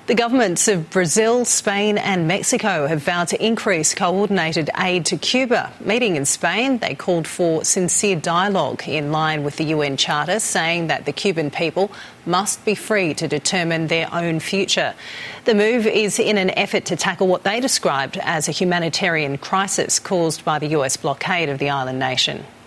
The governments of Brazil, Spain and Mexico have vowed to increase coordinated aid to Cuba. Meeting in Spain, they called for sincere dialogue in line with the UN Charter, saying that the Cuban people must be free to determine their own future. The move is in an effort to tackle what they described as a humanitarian crisis caused by the US blockade of the island nation.